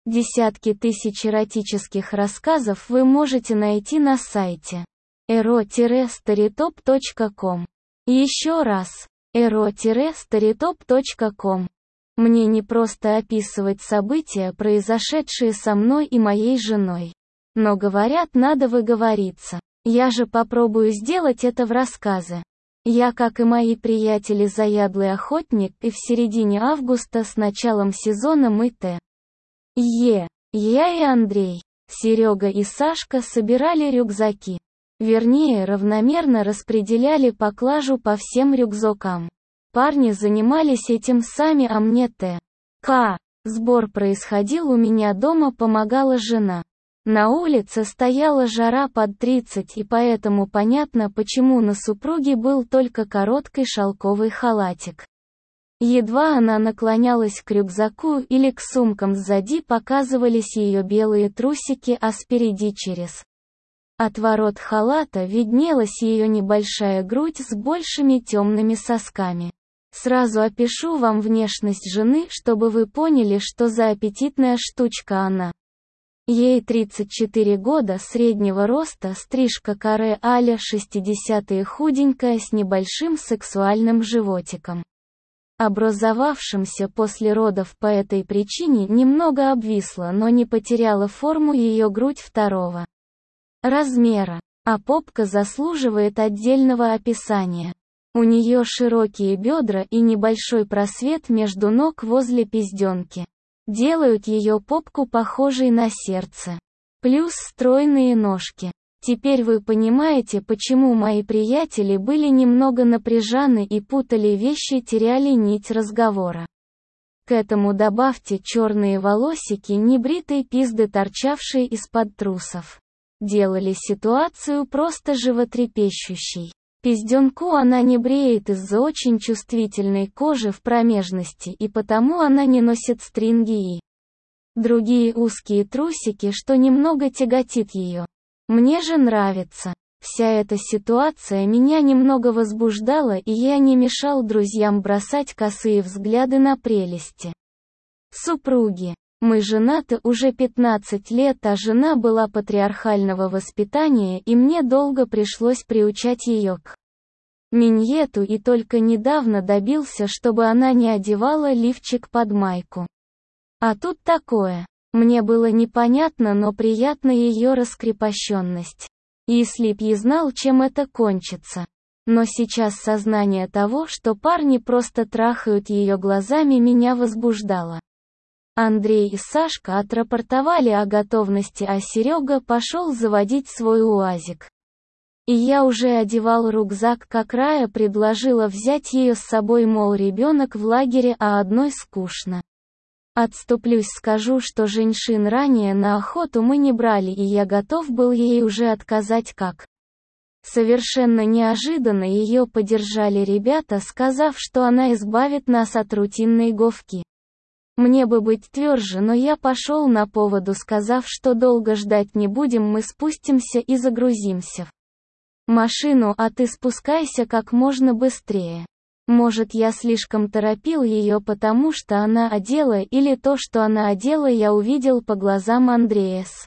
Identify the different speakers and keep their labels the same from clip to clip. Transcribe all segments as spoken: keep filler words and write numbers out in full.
Speaker 1: Десятки тысяч эротических рассказов вы можете найти на сайте эро старитоп точка ком. Еще раз, эро старитоп точка ком. Мне не просто описывать события, произошедшие со мной и моей женой. Но говорят, надо выговориться. Я же попробую сделать это в рассказе. Я, как и мои приятели, заядлый охотник, и в середине августа с началом сезона мы т. Е. Я и Андрей, Серега и Сашка собирали рюкзаки. Вернее, равномерно распределяли поклажу по всем рюкзакам. Парни занимались этим сами, а мне т. К. Сбор происходил у меня дома, помогала жена. На улице стояла жара под тридцать, и поэтому понятно, почему на супруге был только короткий шелковый халатик. Едва она наклонялась к рюкзаку или к сумкам, сзади показывались ее белые трусики, а спереди через отворот халата виднелась ее небольшая грудь с большими темными сосками. Сразу опишу вам внешность жены, чтобы вы поняли, что за аппетитная штучка она. Ей тридцать четыре года, среднего роста, стрижка каре а-ля шестидесятые, худенькая, с небольшим сексуальным животиком, образовавшимся после родов. По этой причине немного обвисла, но не потеряла форму ее грудь второго размера. А попка заслуживает отдельного описания. У нее широкие бедра и небольшой просвет между ног возле пизденки делают ее попку похожей на сердце. Плюс стройные ножки. Теперь вы понимаете, почему мои приятели были немного напряжены и путали вещи, теряли нить разговора. К этому добавьте черные волосики небритой пизды, торчавшие из-под трусов. Делали ситуацию просто животрепещущей. Пизденку она не бреет из-за очень чувствительной кожи в промежности, и потому она не носит стринги и другие узкие трусики, что немного тяготит ее. Мне же нравится. Вся эта ситуация меня немного возбуждала, и я не мешал друзьям бросать косые взгляды на прелести супруги. Мы женаты уже пятнадцать лет, а жена была патриархального воспитания, и мне долго пришлось приучать ее к миньету, и только недавно добился, чтобы она не одевала лифчик под майку. А тут такое. Мне было непонятно, но приятна ее раскрепощенность. Если б я знал, чем это кончится. Но сейчас сознание того, что парни просто трахают ее глазами, меня возбуждало. Андрей и Сашка отрапортовали о готовности, а Серега пошел заводить свой УАЗик. И я уже одевал рюкзак, как Рая предложила взять ее с собой, мол, ребенок в лагере, а одной скучно. Отступлюсь, скажу, что женьшин ранее на охоту мы не брали, и я готов был ей уже отказать, как. Совершенно неожиданно ее поддержали ребята, сказав, что она избавит нас от рутинной говки. Мне бы быть тверже, но я пошел на поводу, сказав, что долго ждать не будем, мы спустимся и загрузимся в машину, а ты спускайся как можно быстрее. Может, я слишком торопил ее, потому что она одела, или то, что она одела, я увидел по глазам Андрея с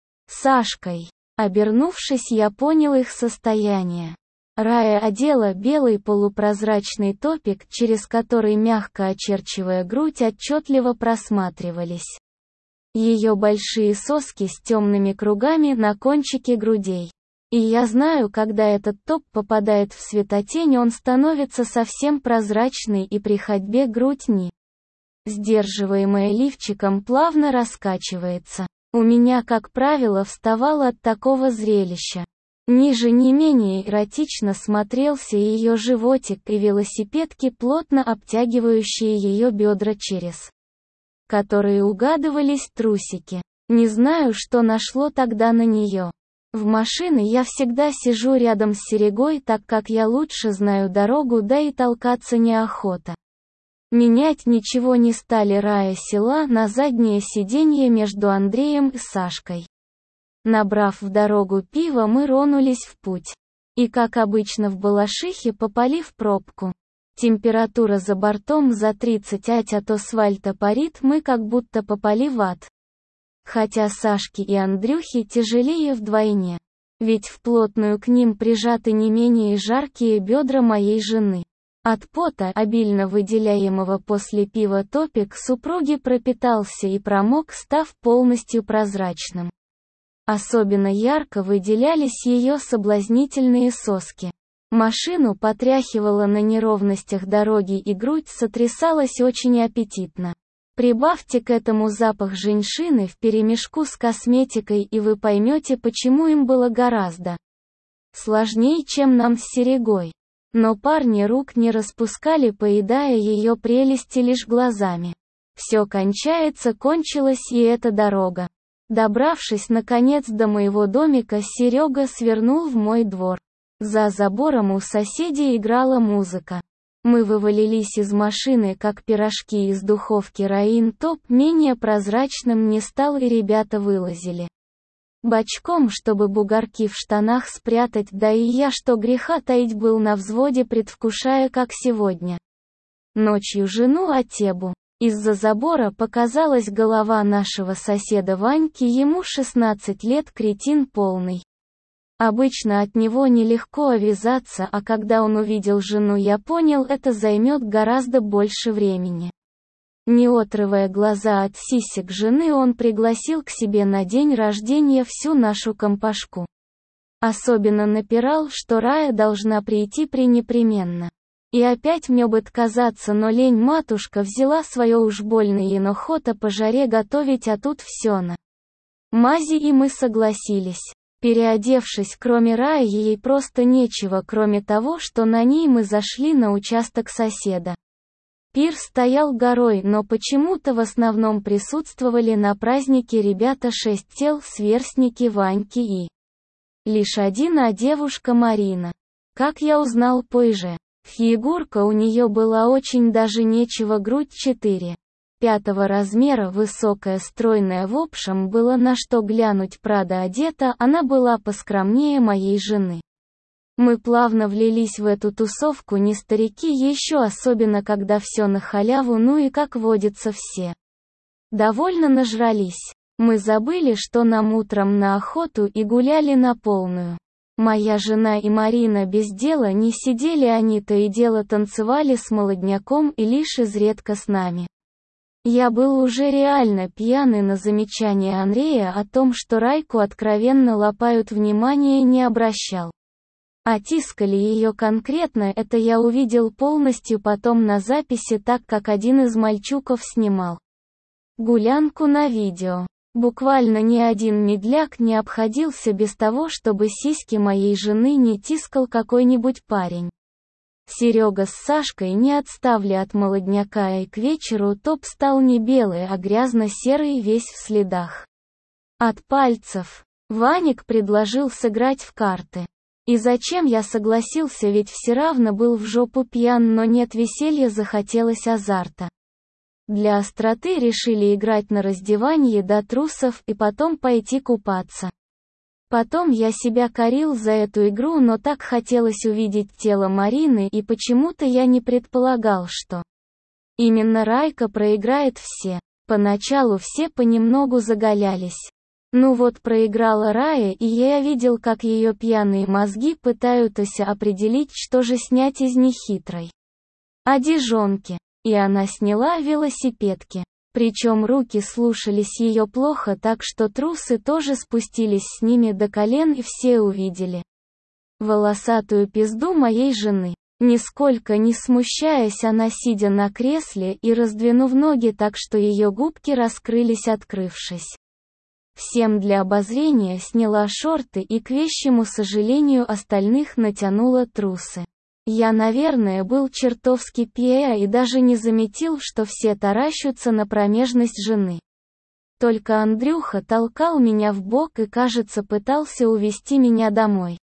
Speaker 1: Сашкой. Обернувшись, я понял их состояние. Рая одела белый полупрозрачный топик, через который, мягко очерчивая грудь, отчетливо просматривались ее большие соски с темными кругами на кончике грудей. И я знаю, когда этот топ попадает в светотень, он становится совсем прозрачный, и при ходьбе грудь, не сдерживаемая лифчиком, плавно раскачивается. У меня, как правило, вставало от такого зрелища. Ниже не менее эротично смотрелся ее животик и велосипедки, плотно обтягивающие ее бедра, через которые угадывались трусики. Не знаю, что нашло тогда на нее. В машине я всегда сижу рядом с Серегой, так как я лучше знаю дорогу, да и толкаться неохота. Менять ничего не стали, Рая села на заднее сиденье между Андреем и Сашкой. Набрав в дорогу пива, мы ронулись в путь. И, как обычно в Балашихе, попали в пробку. Температура за бортом за тридцать, а от асфальта парит, мы как будто попали в ад. Хотя Сашке и Андрюхе тяжелее вдвойне. Ведь в плотную к ним прижаты не менее жаркие бедра моей жены. От пота, обильно выделяемого после пива, топик супруги пропитался и промок, став полностью прозрачным. Особенно ярко выделялись ее соблазнительные соски. Машину потряхивало на неровностях дороги, и грудь сотрясалась очень аппетитно. Прибавьте к этому запах женьшины вперемешку с косметикой, и вы поймете, почему им было гораздо сложнее, чем нам с Серегой. Но парни рук не распускали, поедая ее прелести лишь глазами. Все кончается, кончилась и эта дорога. Добравшись наконец до моего домика, Серега свернул в мой двор. За забором у соседей играла музыка. Мы вывалились из машины, как пирожки из духовки. Раин топ менее прозрачным не стал, и ребята вылазили бочком, чтобы бугорки в штанах спрятать, да и я, что греха таить, был на взводе, предвкушая, как сегодня ночью жену Атебу. Из-за забора показалась голова нашего соседа Ваньки, ему шестнадцать лет, кретин полный. Обычно от него нелегко увязаться, а когда он увидел жену, я понял, это займет гораздо больше времени. Не отрывая глаза от сисек жены, он пригласил к себе на день рождения всю нашу компашку. Особенно напирал, что Рая должна прийти пренепременно. И опять мне бы отказаться, но лень, матушка взяла свое, уж больно ей охота по жаре готовить, а тут все на мази, и мы согласились. Переодевшись, кроме Раи ей просто нечего, кроме того, что на ней, мы зашли на участок соседа. Пир стоял горой, но почему-то в основном присутствовали на празднике ребята шесть тел, сверстники Ваньки и лишь один, а девушка Марина. Как я узнал позже, фигурка у нее была очень даже нечего, грудь четыре пятого размера, высокая, стройная, в общем, было на что глянуть. Правда, одета она была поскромнее моей жены. Мы плавно влились в эту тусовку, не старики еще, особенно когда все на халяву, ну и, как водится, все довольно нажрались. Мы забыли, что нам утром на охоту, и гуляли на полную. Моя жена и Марина без дела не сидели, они то и дело танцевали с молодняком и лишь изредка с нами. Я был уже реально пьяный, на замечание Андрея о том, что Райку откровенно лапают, внимания не обращал. А тискали ее конкретно, это я увидел полностью потом на записи, так как один из мальчуков снимал гулянку на видео. Буквально ни один медляк не обходился без того, чтобы сиськи моей жены не тискал какой-нибудь парень. Серега с Сашкой не отставали от молодняка, и к вечеру топ стал не белый, а грязно-серый, весь в следах от пальцев. Ваник предложил сыграть в карты. И зачем я согласился, ведь все равно был в жопу пьян, но нет веселья, захотелось азарта. Для остроты решили играть на раздевании до трусов и потом пойти купаться. Потом я себя корил за эту игру, но так хотелось увидеть тело Марины, и почему-то я не предполагал, что именно Райка проиграет. Все. Поначалу все понемногу заголялись. Ну вот, проиграла Рая, и я видел, как ее пьяные мозги пытаются определить, что же снять из нехитрой одежонки. И она сняла велосипедки. Причем руки слушались ее плохо, так что трусы тоже спустились с ними до колен, и все увидели волосатую пизду моей жены. Нисколько не смущаясь, она, сидя на кресле и раздвинув ноги так, что ее губки раскрылись, открывшись всем для обозрения, сняла шорты и, к вещему сожалению остальных, натянула трусы. Я, наверное, был чертовски пьян и даже не заметил, что все таращатся на промежность жены. Только Андрюха толкал меня в бок и, кажется, пытался увести меня домой.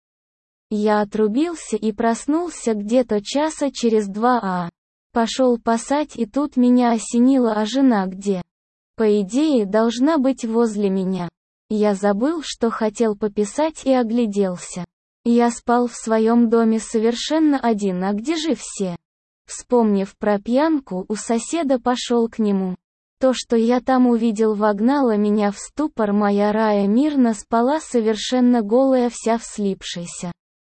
Speaker 1: Я отрубился и проснулся где-то часа через два, а пошел пасать, и тут меня осенило: а жена где? По идее, должна быть возле меня. Я забыл, что хотел пописать, и огляделся. Я спал в своем доме совершенно один, а где же все? Вспомнив про пьянку, у соседа пошел к нему. То, что я там увидел, вогнало меня в ступор. Моя Рая мирно спала, совершенно голая, вся в слипшейся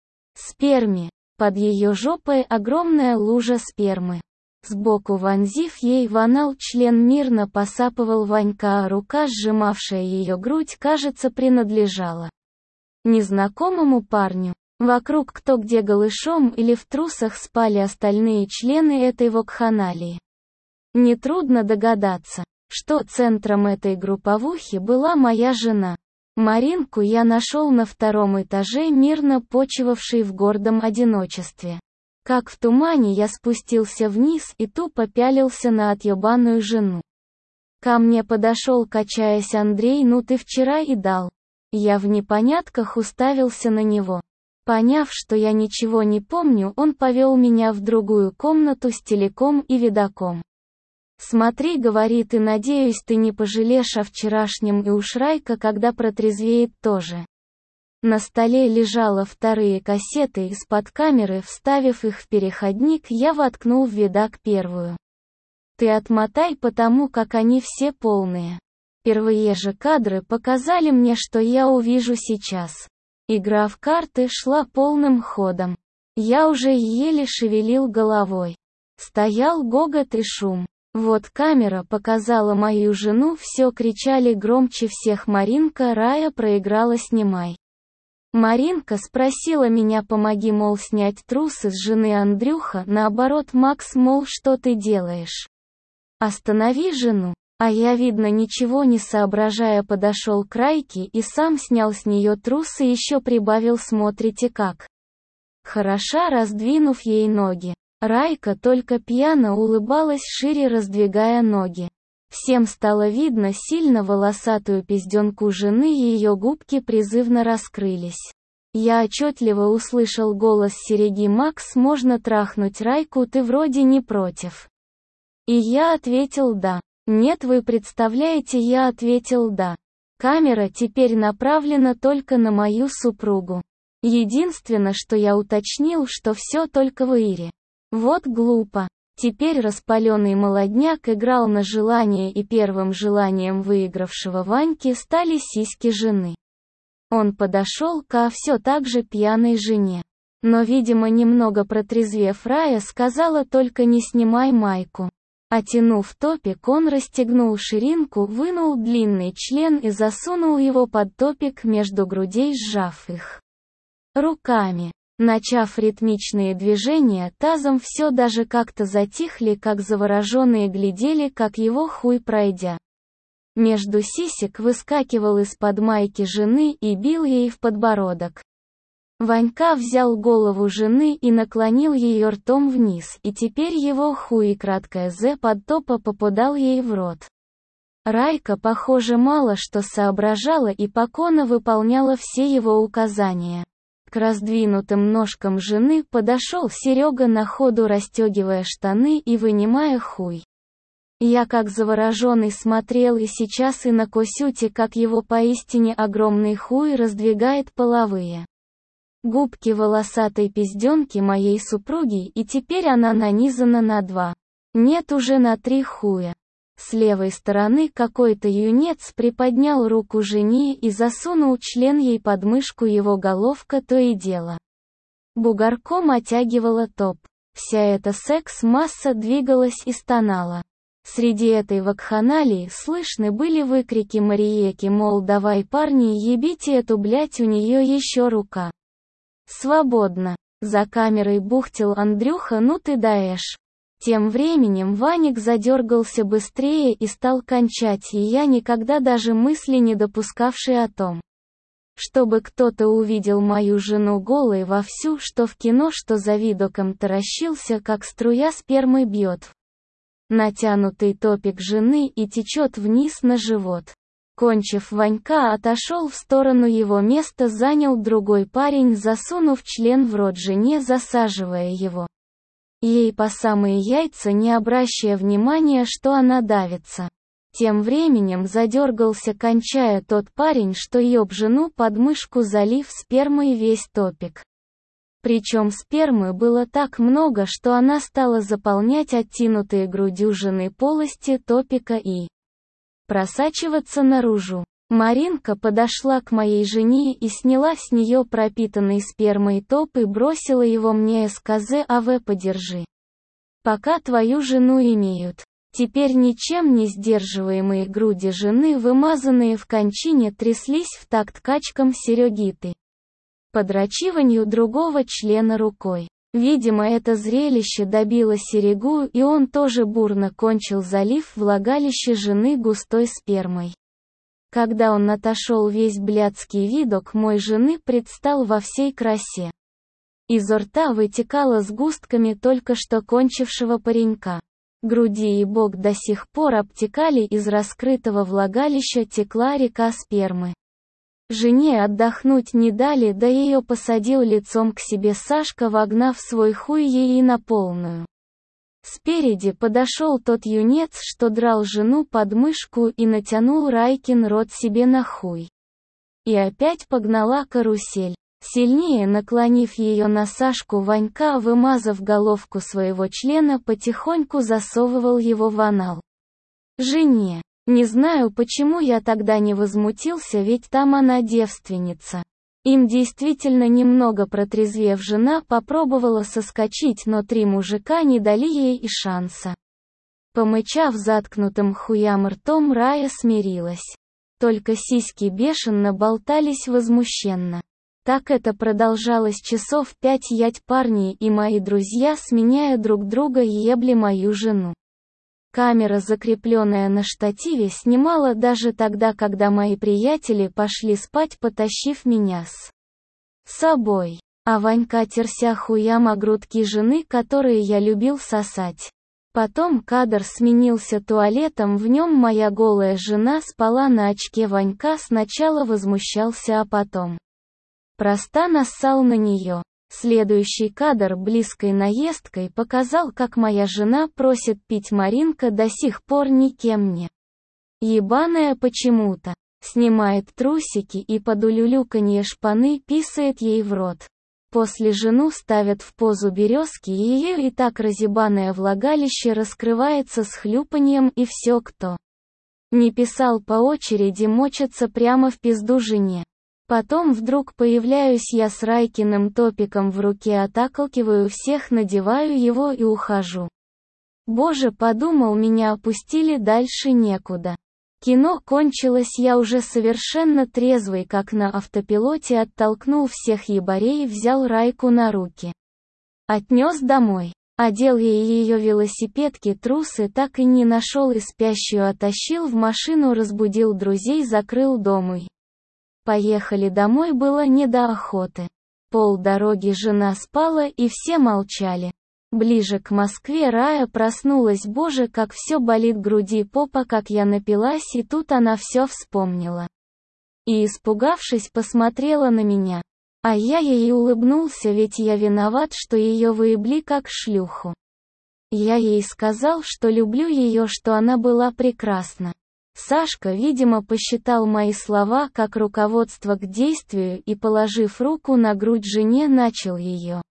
Speaker 1: сперме. Под ее жопой огромная лужа спермы. Сбоку, вонзив ей в анал член, мирно посапывал Ванька, а рука, сжимавшая ее грудь, кажется, принадлежала незнакомому парню. Вокруг кто где голышом или в трусах спали остальные члены этой вакханалии. Нетрудно догадаться, что центром этой групповухи была моя жена. Маринку я нашел на втором этаже, мирно почивавшей в гордом одиночестве. Как в тумане я спустился вниз и тупо пялился на отъебанную жену. Ко мне подошел, качаясь, Андрей: «Ну ты вчера и дал». Я в непонятках уставился на него. Поняв, что я ничего не помню, он повел меня в другую комнату с телеком и видоком. «Смотри», — говорит, — «и надеюсь, ты не пожалеешь о вчерашнем, и уж Райка, когда протрезвеет, тоже». На столе лежала вторые кассеты, из-под камеры, вставив их в переходник, я воткнул в видак первую. «Ты отмотай, потому как они все полные». Первые же кадры показали мне, что я увижу сейчас. Игра в карты шла полным ходом. Я уже еле шевелил головой. Стоял гогот и шум. Вот камера показала мою жену, все кричали громче всех: «Маринка, Рая проиграла, снимай». Маринка спросила меня: «Помоги, мол, снять трусы с жены Андрюха», наоборот, Макс, мол, «Что ты делаешь? Останови жену». А я, видно, ничего не соображая, подошел к Райке и сам снял с нее трусы, еще прибавил: «Смотрите как хороша», раздвинув ей ноги. Райка только пьяно улыбалась, шире раздвигая ноги. Всем стало видно сильно волосатую пизденку жены, ее губки призывно раскрылись. Я отчетливо услышал голос Сереги: «Макс, можно трахнуть Райку, ты вроде не против?» И я ответил «да». «Нет, вы представляете», я ответил «да». Камера теперь направлена только на мою супругу. Единственное, что я уточнил, что все только в Ире. Вот глупо. Теперь распаленный молодняк играл на желание, и первым желанием выигравшего Ваньки стали сиськи жены. Он подошел ко все так же пьяной жене. Но, видимо, немного протрезвев, Рая сказала только: «Не снимай майку». Отянув топик, он расстегнул ширинку, вынул длинный член и засунул его под топик между грудей, сжав их руками. Начав ритмичные движения тазом, все даже как-то затихли, как завороженные глядели, как его хуй, пройдя между сисек, выскакивал из-под майки жены и бил ей в подбородок. Ванька взял голову жены и наклонил ее ртом вниз, и теперь его хуй и краткое «з» под топа попадал ей в рот. Райка, похоже, мало что соображала и покорно выполняла все его указания. К раздвинутым ножкам жены подошел Серега, на ходу расстегивая штаны и вынимая хуй. Я как завороженный смотрел и сейчас и на Косюте, как его поистине огромный хуй раздвигает половые губки волосатой пизденки моей супруги, и теперь она нанизана на два. Нет, уже на три хуя. С левой стороны какой-то юнец приподнял руку жене и засунул член ей под мышку, его головка то и дело бугорком оттягивала топ. Вся эта секс-масса двигалась и стонала. Среди этой вакханалии слышны были выкрики Мариеки, мол, давай, парни, ебите эту, блять, у нее еще рука свободно. За камерой бухтел Андрюха: «Ну ты даешь». Тем временем Ваник задергался быстрее и стал кончать, и я, никогда даже мысли не допускавший о том, чтобы кто-то увидел мою жену голой вовсю, что в кино, что за видоком, таращился, как струя спермы бьет натянутый топик жены и течет вниз на живот. Кончив, Ванька отошел в сторону, его место занял другой парень, засунув член в рот жене, засаживая его ей по самые яйца, не обращая внимания, что она давится. Тем временем задергался, кончая, тот парень, что еб жену под мышку, залив спермой весь топик. Причем спермы было так много, что она стала заполнять оттянутые грудью жены полости топика и просачиваться наружу. Маринка подошла к моей жене и сняла с нее пропитанный спермой топ и бросила его мне. СКЗ: АВ, подержи. Пока твою жену имеют. Теперь ничем не сдерживаемые груди жены, вымазанные в кончине, тряслись в такт качкам Серегиты. Подрачиванию другого члена рукой. Видимо, это зрелище добило Серегу, и он тоже бурно кончил, залив влагалище жены густой спермой. Когда он отошел, весь блядский видок мой жены предстал во всей красе. Изо рта вытекало сгустками только что кончившего паренька. Груди и бок до сих пор обтекали, из раскрытого влагалища текла река спермы. Жене отдохнуть не дали, да ее посадил лицом к себе Сашка, вогнав свой хуй ей на полную. Спереди подошел тот юнец, что драл жену под мышку, и натянул Райкин рот себе на хуй. И опять погнала карусель. Сильнее наклонив ее на Сашку, Ванька, вымазав головку своего члена, потихоньку засовывал его в анал. Жене. Не знаю, почему я тогда не возмутился, ведь там она девственница. Им действительно немного протрезвев, жена попробовала соскочить, но три мужика не дали ей и шанса. Помычав заткнутым хуям ртом, Рая смирилась. Только сиськи бешено болтались возмущенно. Так это продолжалось часов пять. Ять парни и мои друзья, сменяя друг друга, ебли мою жену. Камера, закрепленная на штативе, снимала даже тогда, когда мои приятели пошли спать, потащив меня с собой. А Ванька, терся хуям о грудки жены, которые я любил сосать. Потом кадр сменился туалетом, в нем моя голая жена спала на очке. Ванька сначала возмущался, а потом просто нассал на нее. Следующий кадр близкой наездкой показал, как моя жена просит пить. Маринка, до сих пор никем не ебаная почему-то, снимает трусики и под улюлюканье шпаны писает ей в рот. После жену ставят в позу березки, и ее и так разъебанное влагалище раскрывается с хлюпаньем, и все, кто не писал по очереди, мочатся прямо в пизду жене. Потом вдруг появляюсь я с Райкиным топиком в руке, отталкиваю всех, надеваю его и ухожу. Боже, подумал, меня опустили, дальше некуда. Кино кончилось, я уже совершенно трезвый, как на автопилоте, оттолкнул всех ебарей, взял Райку на руки. Отнес домой. Одел ей ее велосипедки, трусы так и не нашел, и спящую оттащил в машину, разбудил друзей, закрыл дом и поехали домой. Было не до охоты. Пол дороги жена спала, и все молчали. Ближе к Москве Рая проснулась. Боже, как все болит, груди, попа, как я напилась, и тут она все вспомнила. И, испугавшись, посмотрела на меня. А я ей улыбнулся, ведь я виноват, что ее выебли как шлюху. Я ей сказал, что люблю ее, что она была прекрасна. Сашка, видимо, посчитал мои слова как руководство к действию и, положив руку на грудь жене, начал ее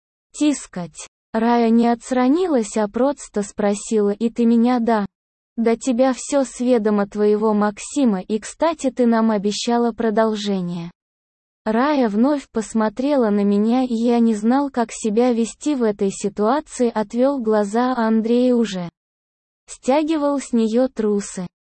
Speaker 1: тискать. Рая не отстранилась, а просто спросила: «И ты меня?» «Да. До тебя все с ведома твоего Максима, и, кстати, ты нам обещала продолжение». Рая вновь посмотрела на меня, и я не знал, как себя вести в этой ситуации, отвел глаза, а Андрей уже стягивал с нее трусы.